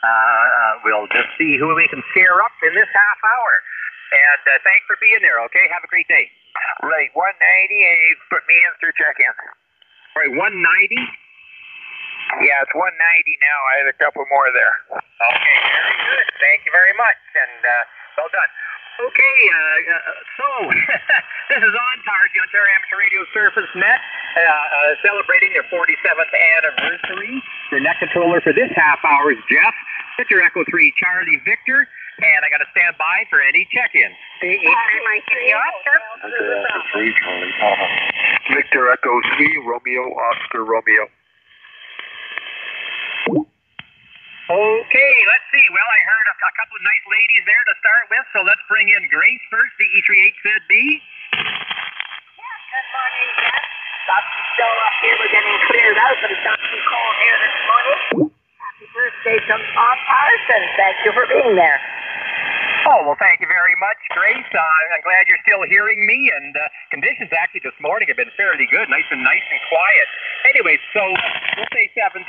we'll just see who we can scare up in this half hour. And thanks for being there, okay? Have a great day. Right, 190, and you put me in through check-in. All right, 190? Yeah, it's 190 now. I had a couple more there. Okay, very good. Thank you very much, and well done. Okay, so this is OnTARS, the Ontario Amateur Radio Surface Net, celebrating their 47th anniversary. Your net controller for this half hour is Jeff. Victor Echo 3, Charlie Victor, and I got to stand by for any check-ins. Victor Echo 3, Romeo, Oscar, Romeo. Okay, let's see. Well, I heard a couple of nice ladies there to start with, so let's bring in Grace first, VE38ZB. Yeah, good morning, Jeff. Thought you still up here. We're getting cleared out, but it's not too cold here this morning. Happy birthday from OnTARS, and thank you for being there. Oh, well, thank you very much, Grace. I'm glad you're still hearing me, and conditions actually this morning have been fairly good, nice and quiet. Anyway, so we'll say 7-3,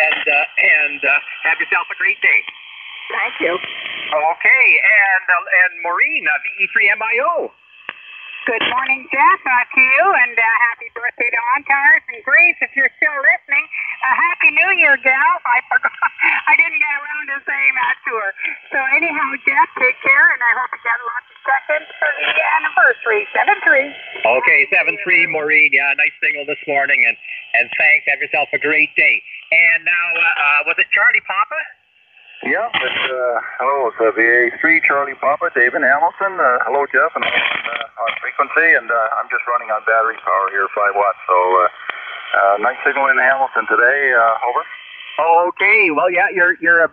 and have yourself a great day. Thank you. Okay, and Maureen, VE3MIO. Good morning, Jeff, to you, and happy birthday to OnTARS. And Grace, if you're still listening, Happy New Year, gal. I forgot. I didn't get around to saying that to her. So anyhow, Jeff, take care, and I hope you got lots of seconds for the anniversary. 7-3. Okay, 7-3, Maureen. Yeah, nice single this morning, and thanks. Have yourself a great day. And now, was it Charlie Papa? Yeah, hello, it's VA3 Charlie Papa, David Hamilton. Hello, Jeff, and on frequency, and I'm just running on battery power here, 5 watts. So, nice signal in Hamilton today. Over. Okay, well, yeah, you're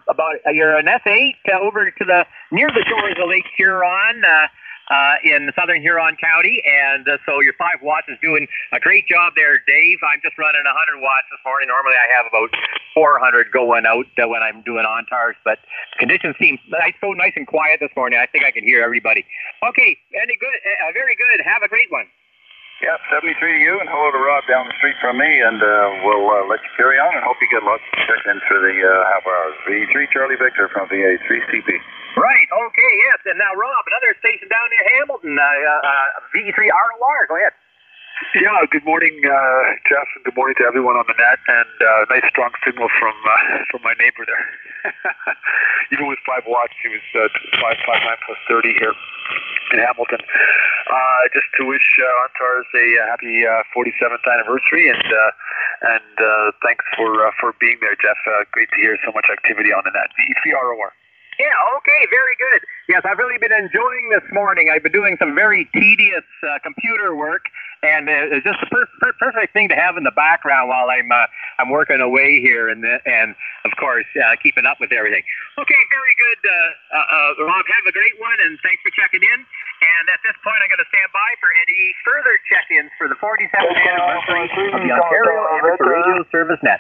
an S8 over to near the shores of Lake Huron. In southern Huron County, and so your 5 watts is doing a great job there, Dave. I'm just running 100 watts this morning. Normally I have about 400 going out when I'm doing OnTARS, but conditions seem so nice and quiet this morning. I think I can hear everybody. Okay, very good. Have a great one. Yeah, 73 to you, and hello to Rob down the street from me, and we'll let you carry on, and hope you get lots of check-ins for the half hours. VE3 Charlie Victor from VA3CP. Right, okay, yes, and now Rob, another station down near Hamilton, VE3 ROR, go ahead. Yeah, good morning, Jeff, and good morning to everyone on the net, and nice strong signal from my neighbor there. Even with 5 watts, he was 559 plus 30 here in Hamilton. Just to wish OnTARS a happy 47th anniversary, and thanks for being there, Jeff. Great to hear so much activity on the net. VE3 ROR. Yeah, okay, very good. Yes, I've really been enjoying this morning. I've been doing some very tedious computer work, and it's just the perfect thing to have in the background while I'm working away here, and of course keeping up with everything. Okay, very good, Rob. Have a great one, and thanks for checking in. And at this point, I'm going to stand by for any further check-ins for the 47th anniversary of the Ontario Amateur Radio Service Net.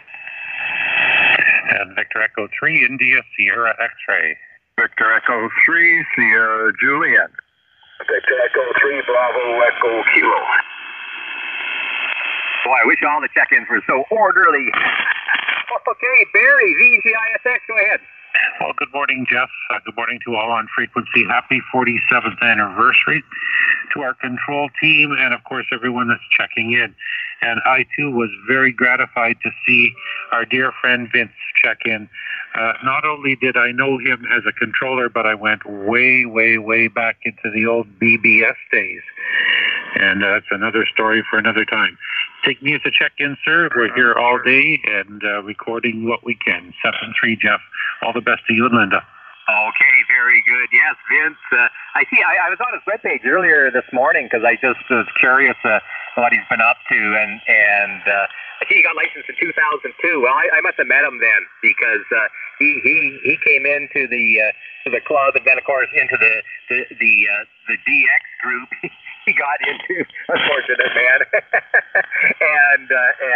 And Victor Echo 3, India Sierra X-Ray. Victor Echo 3, Sierra Juliet. Victor Echo 3, Bravo Echo Kilo. Boy, I wish all the check-ins were so orderly. Okay, Barry, VGISX, go ahead. Well, good morning, Jeff. Good morning to all on frequency. Happy 47th anniversary to our control team and, of course, everyone that's checking in. And I, too, was very gratified to see our dear friend Vince check in. Not only did I know him as a controller, but I went way, way, way back into the old BBS days. And that's another story for another time. Take me as a check-in, sir. We're here all day and recording what we can. 7-3, Jeff. All the best to you and Linda. Okay, very good. Yes, Vince. I see. I was on his webpage earlier this morning because I just was curious what he's been up to, and I see he got licensed in 2002. Well, I must have met him then because he came into the club, and then of course into the DX group. He got into, unfortunate man, and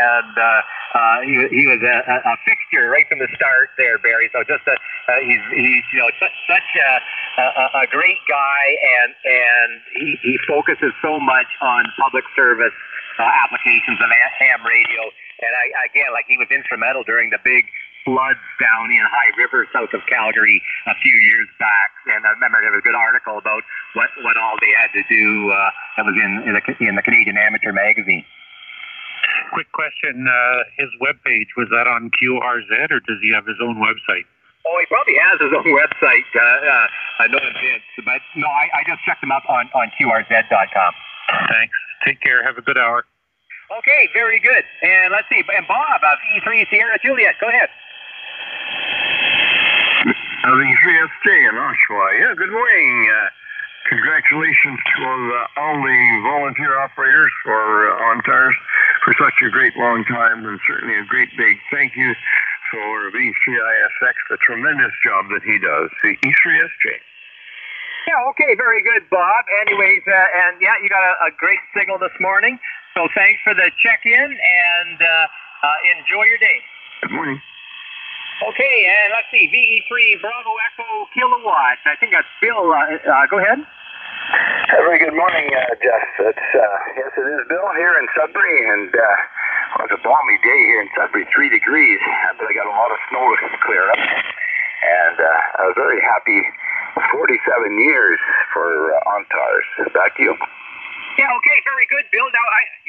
he was a fixture right from the start there, Barry. So just he's such a great guy, and he focuses so much on public service applications of ham radio. And again, like he was instrumental during the big floods down in High River, south of Calgary, a few years back. And I remember there was a good article about what all they had to do. That was in the Canadian Amateur magazine. Quick question, his webpage, was that on QRZ, or does he have his own website? Oh, he probably has his own website. I know Vince, but no, I just checked him up on QRZ.com. Thanks. Take care. Have a good hour. Okay, very good. And let's see. And Bob of E3 Sierra Juliet, go ahead. E3SJ in Oshawa. Yeah, good morning. Congratulations to all the volunteer operators for on tires for such a great long time, and certainly a great big thank you for V3ISX, the tremendous job that he does. The E3SJ. Yeah, okay, very good, Bob. Anyways, and yeah, you got a great signal this morning, so thanks for the check-in, and enjoy your day. Good morning. Okay, and let's see, VE3 Bravo Echo Kilowatt. I think that's Bill. Go ahead. Very good morning, Jeff. Yes, it is Bill here in Sudbury, and it's a balmy day here in Sudbury, 3 degrees, but I got a lot of snow to clear up, and I was very happy. 47 years for OnTars. Back to you. Yeah, okay, very good, Bill. Now,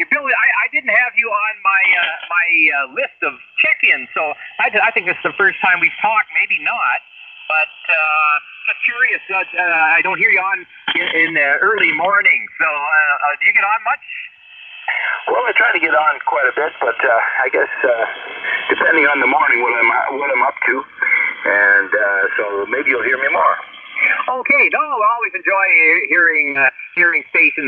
I didn't have you on my list of check-ins, so I think this is the first time we've talked. Maybe not, but just curious. I don't hear you on in the early morning, so do you get on much? Well, I try to get on quite a bit, but I guess depending on the morning what I'm up to, and so maybe you'll hear me more. Okay, no, I always enjoy hearing stations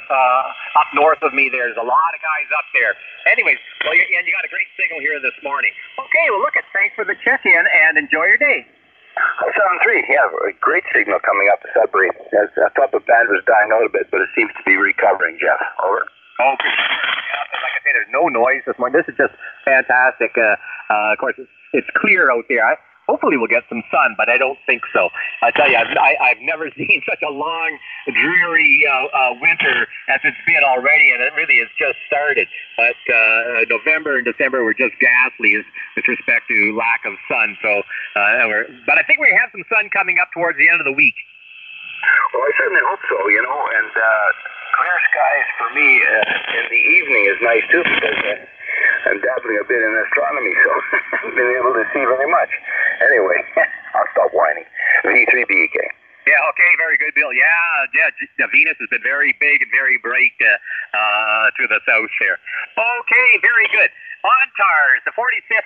up north of me. There's a lot of guys up there. Anyways, well, and you got a great signal here this morning. Okay, well, look, thanks for the check-in, and enjoy your day. 7-3, yeah, a great signal coming up to Sudbury. I thought the band was dying out a bit, but it seems to be recovering, Jeff. Over. Oh, good. Yeah, like I say, there's no noise this morning. This is just fantastic. Of course, it's clear out there. Hopefully we'll get some sun, but I don't think so. I tell you, I've never seen such a long, dreary winter as it's been already, and it really has just started. But November and December were just ghastly with respect to lack of sun. So, but I think we have some sun coming up towards the end of the week. Well, I certainly hope so, and clear skies for me in the evening is nice too, because I'm dabbling a bit in astronomy, so I haven't been able to see very much. Anyway, I'll stop whining. V3BEK. Yeah, okay, very good, Bill. Yeah, Venus has been very big and very bright to the south there. Okay, very good. OnTars, the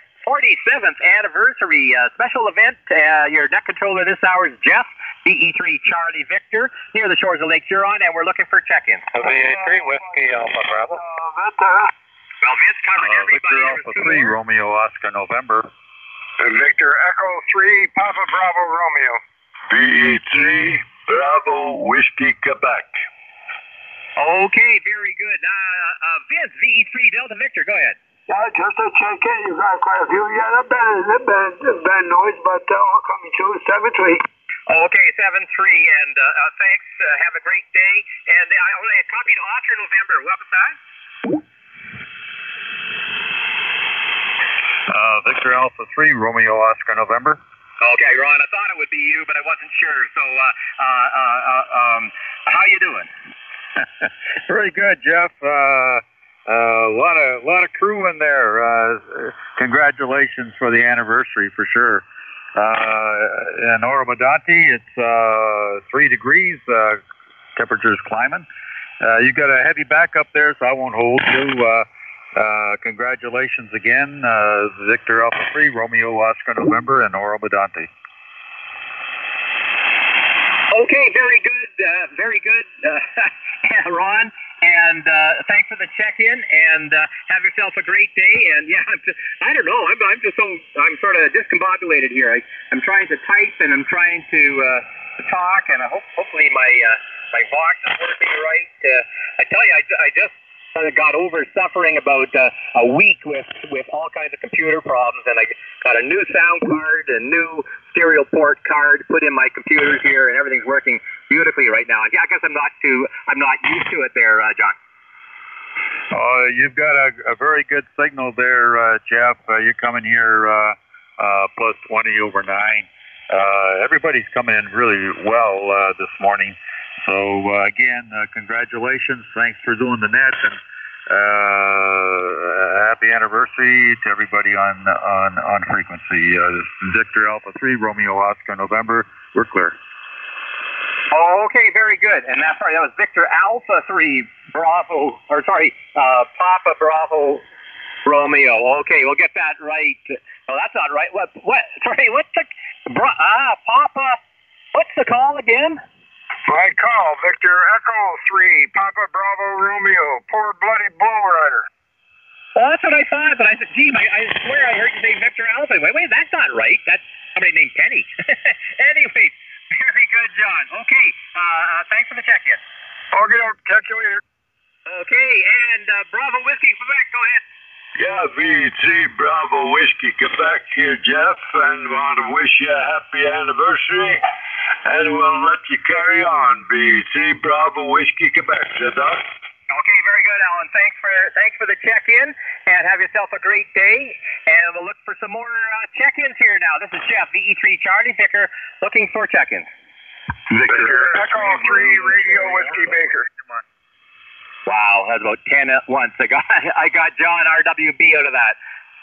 47th anniversary special event. Your net controller this hour is Jeff, VE3 Charlie Victor, near the shores of Lake Huron, and we're looking for check-ins. VE3 Whiskey Alpha Bravo. Well, Vince covered everybody. Victor Alpha 3 Romeo Oscar November. Victor Echo 3 Papa Bravo Romeo. VE3 Bravo Whiskey Quebec. Okay, very good. Vince, VE3 Delta Victor, go ahead. Yeah, just to check in, you got quite a few. Yeah, that bad noise, but all coming through 7-3. Okay, 7-3, and thanks. Have a great day. And I only copied Oscar November. What was that? Victor Alpha 3 Romeo Oscar November. Okay, Ron, I thought it would be you, but I wasn't sure. So, how you doing? Very good, Jeff. A lot of crew in there. Congratulations for the anniversary, for sure. In Oromodanti, it's 3 degrees. Temperature's climbing. You got a heavy backup there, so I won't hold you. Congratulations again, Victor Alpha 3 Romeo Oscar November in Oromodanti. Okay, very good, Ron, and thanks for the check-in, and have yourself a great day. And yeah, I don't know, I'm sort of discombobulated here. I'm trying to type and I'm trying to talk, and hopefully my box is working right. I tell you, I just got over suffering about a week with all kinds of computer problems, and I got a new sound card, a new stereo port card put in my computer here, and everything's working beautifully right now. Yeah, I guess I'm not used to it there, John. You've got a very good signal there, Jeff. You're coming here plus 20 over 9. Everybody's coming in really well this morning. So again, congratulations. Thanks for doing the net, and happy anniversary to everybody on frequency. Victor Alpha 3, Romeo Oscar November. We're clear. Oh, okay, very good. And that was Victor Alpha 3 Bravo, Papa Bravo Romeo. Okay, we'll get that right. Oh, that's not right. What? Sorry, what's the Papa? What's the call again? Right call, Victor Echo 3, Papa Bravo Romeo, poor bloody bull rider. Well, that's what I thought, but I said, gee, I swear I heard you say Victor Alpha. Wait, that's not right. That's somebody named Penny. Anyway, very good, John. Okay, thanks for the check-in. Okay, catch you later. Okay, and Bravo Whiskey Quebec, go ahead. Yeah, VEC Bravo Whiskey Quebec here, Jeff, and want to wish you a happy anniversary, and we'll let you carry on. VEC Bravo Whiskey Quebec, Doc. Okay, very good, Alan. Thanks for the check-in, and have yourself a great day. And we'll look for some more check-ins here now. This is Jeff, VE3 Charlie Vicker, looking for check-ins. Victor Echo 3 Radio Whiskey Baker. Come on. Wow, that's about 10 at once. I got John RWB out of that.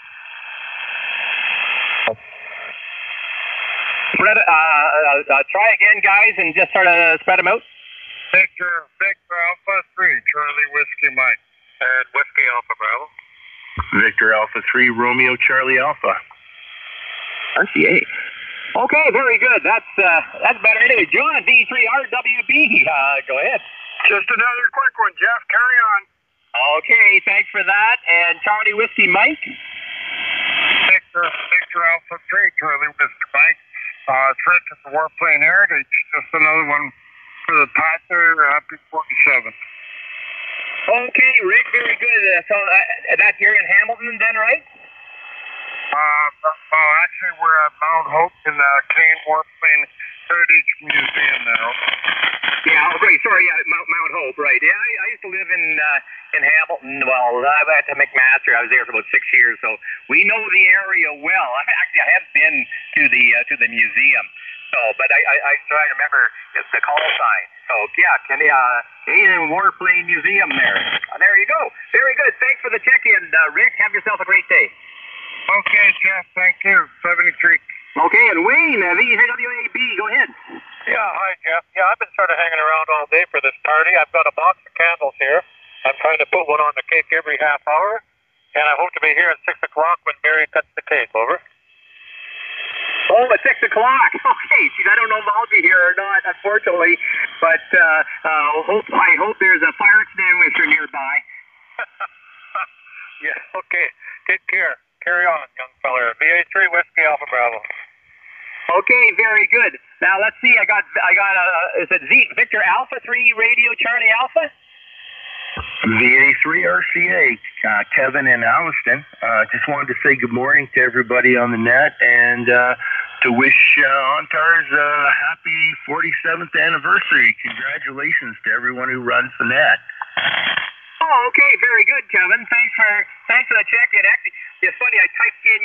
Try again, guys, and just sort of spread them out. Victor Alpha 3, Charlie Whiskey Mike. And Whiskey Alpha Bravo. Victor Alpha 3, Romeo Charlie Alpha. RCA. Okay, very good. That's better. Anyway, John, V3 RWB, go ahead. Just another quick one, Jeff. Carry on. Okay, thanks for that. And Charlie Whiskey Mike? Victor Alpha 3, Charlie Whiskey Mike. Trick at the Warplane Heritage. Just another one for the Panther. Happy 47. Okay, Rick, very good. So that's here in Hamilton then, right? Actually, we're at Mount Hope in the Canadian Warplane Heritage Museum now. Yeah, okay, sorry, Mount Hope, right. Yeah, I used to live in Hamilton. Well, I went to McMaster. I was there for about 6 years, so we know the area well. Actually, I have been to the museum. So, but I try to remember the call sign. So, yeah, Canadian Warplane Museum there. There you go. Very good. Thanks for the check-in, Rick. Have yourself a great day. Okay, Jeff. Thank you. 73. Okay, and Wayne, VWAB, go ahead. Yeah, hi, Jeff. Yeah, I've been sort of hanging around all day for this party. I've got a box of candles here. I'm trying to put one on the cake every half hour, and I hope to be here at 6 o'clock when Mary cuts the cake. Over. Oh, at 6 o'clock. Okay, geez, I don't know if I'll be here or not, unfortunately, but I hope there's a fire extinguisher nearby. Yeah, okay. Take care. Carry on, young fella. VA3 Whiskey Alpha Bravo. Okay, very good. Now let's see. I got is it Victor Alpha 3 Radio Charlie Alpha? VA3 RCA, Kevin and Alliston. Just wanted to say good morning to everybody on the net and to wish OnTARS a happy 47th anniversary. Congratulations to everyone who runs the net. Oh, okay, very good, Kevin. Thanks for the check-in. Actually, it's funny. I typed in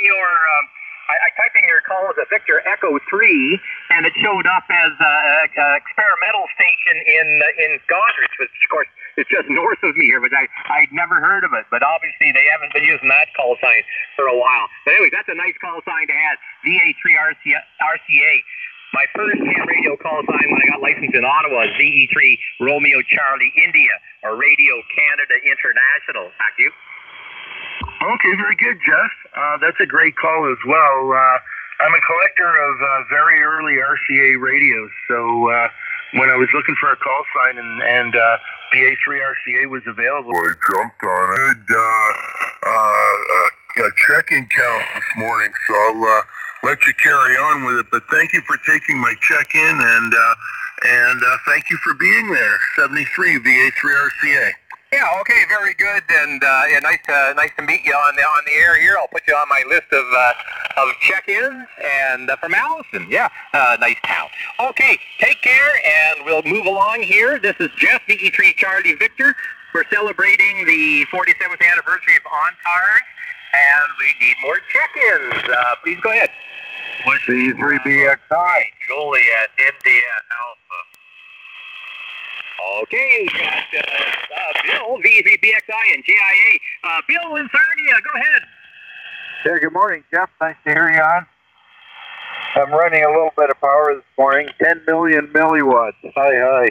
your call as a Victor Echo 3, and it showed up as an experimental station in Goderich, which of course is just north of me here. But I'd never heard of it. But obviously they haven't been using that call sign for a while. But anyway, that's a nice call sign to have. VA3 RCA. My first ham radio call sign when I got licensed in Ottawa is VE3 Romeo Charlie India, or Radio Canada International. Back to you. Okay, very good, Jeff. That's a great call as well. I'm a collector of very early RCA radios, so when I was looking for a call sign and BA3 RCA was available, I jumped on it. A check-in count this morning, so I'll let you carry on with it. But thank you for taking my check-in, and thank you for being there. 73 VA3 RCA. Yeah, okay, very good, and yeah, nice to meet you on the air here. I'll put you on my list of check-ins, and from Allison, yeah, nice town. Okay, take care, and we'll move along here. This is Jeff, VE3 Charlie Victor. We're celebrating the 47th anniversary of OnTARS, And we need more check-ins. Please go ahead. Whiskey 3BXI. Juliet, India, Alpha. Okay, we got Bill, V3BXI, and JIA. Bill in Sarnia, go ahead. Yeah, good morning, Jeff. Nice to hear you on. I'm running a little bit of power this morning, 10 million milliwatts. Hi.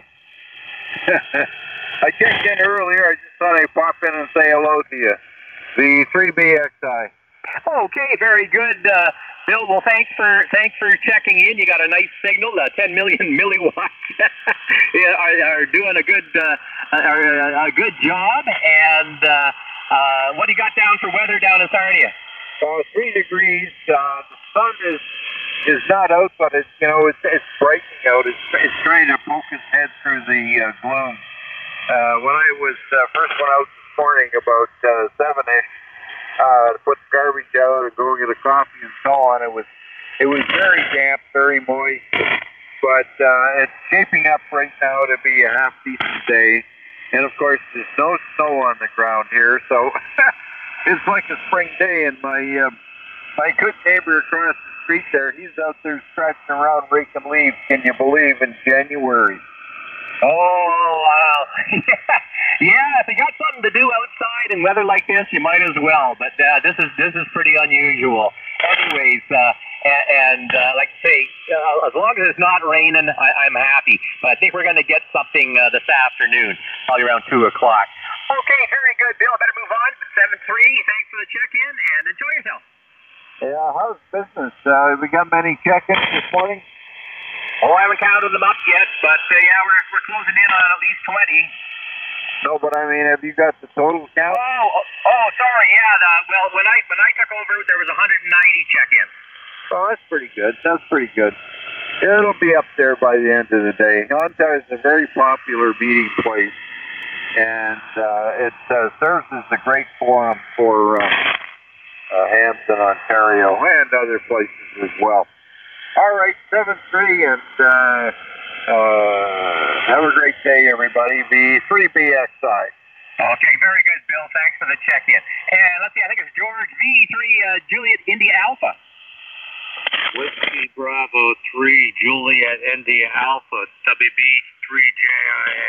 I checked in earlier. I just thought I'd pop in and say hello to you. The 3BXI. Okay, very good, Bill. Well, thanks for checking in. You got a nice signal. 10 million milliwatts are doing a good job. And what do you got down for weather down in Sarnia? 3 degrees. The sun is not out, but it's breaking out. It's trying to poke its head through the gloom. When I was first went out this morning about 7-ish to put the garbage out and go get a coffee and so on, it was very damp, very moist. But it's shaping up right now to be a half decent day. And of course, there's no snow on the ground here, so it's like a spring day. And my good neighbor across the street there, he's out there scratching around raking leaves. Can you believe, in January? Oh, wow. Yeah, if you got something to do outside in weather like this, you might as well. But this is pretty unusual. Anyways, like I say, as long as it's not raining, I'm happy. But I think we're going to get something this afternoon, probably around 2 o'clock. Okay, very good, Bill. I better move on. 7-3. Thanks for the check-in, and enjoy yourself. Yeah, how's business? We got many check-ins this morning? Oh, I haven't counted them up yet, but yeah, we're closing in on at least 20. No, but I mean, have you got the total count? Oh, sorry. Yeah. Well, when I took over, there was 190 check-ins. Oh, that's pretty good. That's pretty good. It'll be up there by the end of the day. Ontario is a very popular meeting place, and it serves as a great forum for Hampton, Ontario, and other places as well. All right, 7-3, and have a great day, everybody. The 3BXI. Okay, very good, Bill. Thanks for the check-in. And let's see, I think it's George V3 Juliet India Alpha. Whiskey Bravo 3 Juliet India Alpha WB 3JIA.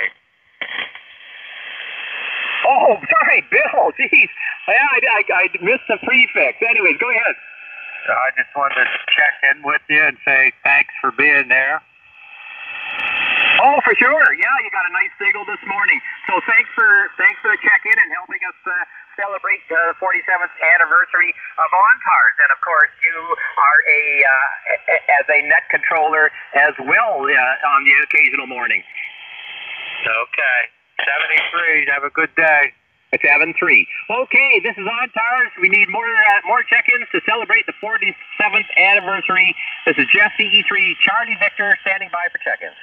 Oh, sorry, Bill. Jeez. Yeah, I missed the prefix. Anyways, go ahead. I just wanted to check in with you and say thanks for being there. Oh, for sure. Yeah, you got a nice signal this morning. So thanks for the check-in and helping us celebrate the 47th anniversary of OnTARS. And of course, you are as a net controller as well on the occasional morning. Okay. 73. Have a good day. 7-3. Okay, this is OnTARS. We need more check-ins to celebrate the 47th anniversary. This is Jeff CE3 Charlie Victor standing by for check-ins.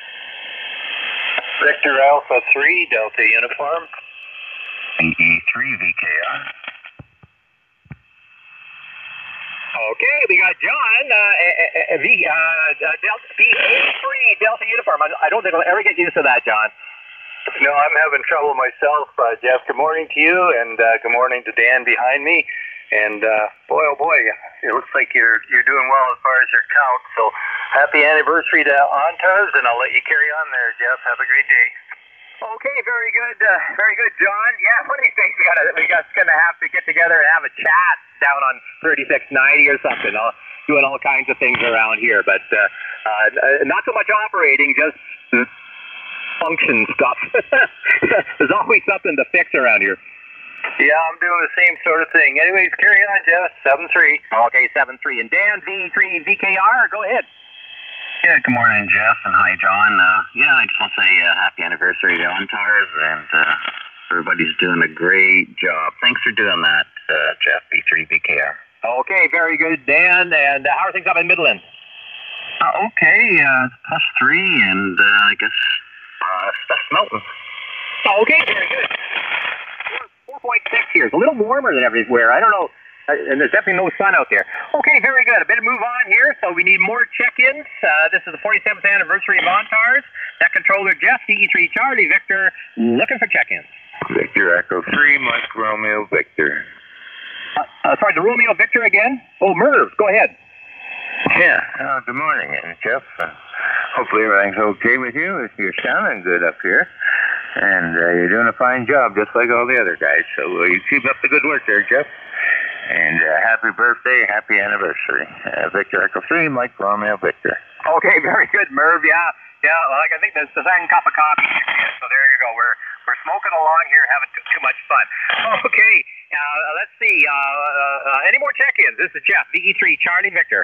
Victor Alpha 3 Delta Uniform. CE3 VKR. Okay, we got John, VA3 Delta Uniform. I don't think I'll ever get used to that, John. No, I'm having trouble myself, Jeff. Good morning to you, and good morning to Dan behind me. And boy, oh boy, it looks like you're doing well as far as your count. So happy anniversary to OnTARS, and I'll let you carry on there, Jeff. Have a great day. Okay, very good, John. Yeah, one of these things we got gonna have to get together and have a chat down on 3690 or something. Doing all kinds of things around here, but not so much operating, just function stuff. There's always something to fix around here. Yeah, I'm doing the same sort of thing. Anyways, carry on, Jeff. 7-3. Okay, 7-3. And Dan, V3 VKR, go ahead. Yeah, good morning, Jeff, and hi, John. Yeah, I just want to say happy anniversary to OnTARS, and everybody's doing a great job. Thanks for doing that, Jeff, V3 VKR. Okay, very good, Dan. And how are things up in Midland? Okay, +3, and I guess stuff's melting. Okay, very good. 4.6 here. It's a little warmer than everywhere. I don't know. And there's definitely no sun out there. Okay, very good. A bit of move on here. So we need more check-ins. This is the 47th anniversary of OnTARS. Net controller Jeff, CE3 Charlie Victor, looking for check-ins. Victor Echo 3, Mike Romeo Victor. Sorry, the Romeo Victor again? Oh, Merv, go ahead. Yeah, good morning, Jeff. Hopefully everything's okay with you. You're sounding good up here. And you're doing a fine job, just like all the other guys. So you keep up the good work there, Jeff. And happy birthday, happy anniversary. Victor Echo 3, Mike Romeo Victor. Okay, very good, Merv. Yeah, like I think that's the second cup of coffee. So there you go. We're smoking along here, having too much fun. Okay, let's see. Any more check-ins? This is Jeff, VE3, Charlie Victor.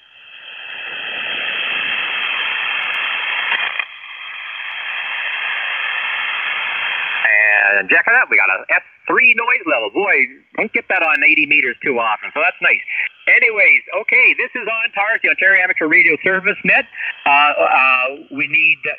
And check it out, we got a F3 noise level. Boy, don't get that on 80 meters too often, so that's nice. Anyways, okay, this is on TARS, the Ontario Amateur Radio Service Net. We're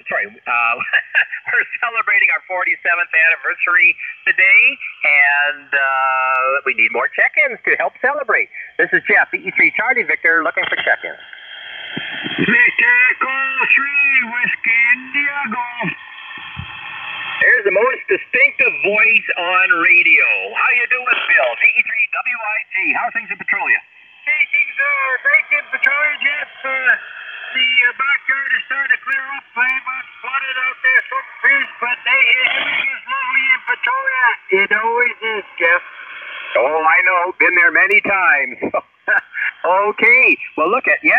celebrating our 47th anniversary today, and we need more check-ins to help celebrate. This is Jeff, VE3 Charlie Victor, looking for check-ins. Victor Echo 3, Whiskey India Golf. There's the most distinctive voice on radio. How you doing, Bill? VE3WIG. How are things in Petrolia? Hey, things are great in Petrolia, Jeff. The backyard is starting to clear up. I'm flooded out there, some fish, but everything is lovely in Petrolia. It always is, Jeff. Oh, I know. Been there many times. Okay. Well, look at,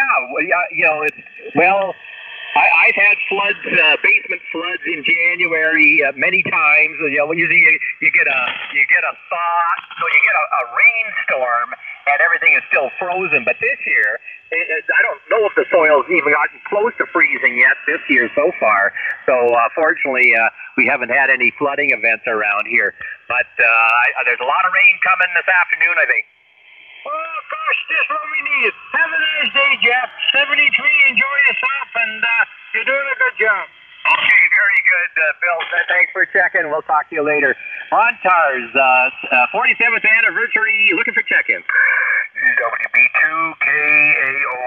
I've had floods, basement floods in January many times. Usually you get a thaw, so you get a rainstorm, and everything is still frozen. But this year, I don't know if the soil's even gotten close to freezing yet this year so far. So fortunately, we haven't had any flooding events around here. But there's a lot of rain coming this afternoon, I think. Oh, gosh, this is what we need. Have a nice day, Jeff. 73, enjoy yourself, and you're doing a good job. Okay, very good, Bill. Thanks for checking. We'll talk to you later. On TARS, 47th anniversary, looking for check-in. WB2KAO.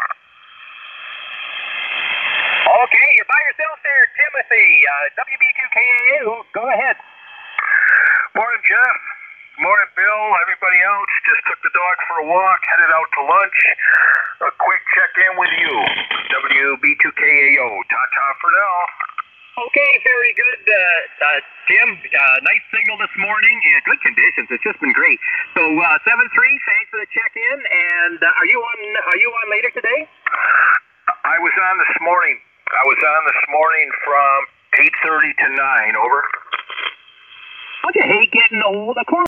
Okay, you're by yourself there, Timothy. WB2KAO, go ahead. Morning, Jeff. Morning, Bill. Everybody else. Just took the dog for a walk, headed out to lunch. A quick check-in with you. WB2KAO. Ta-ta for now. Okay, very good, Tim. Nice signal this morning. Good conditions. It's just been great. So 7-3. Thanks for the check-in. And are you on later today? I was on this morning. From 8:30 to 9. Over. Don't you hate getting old? Of course.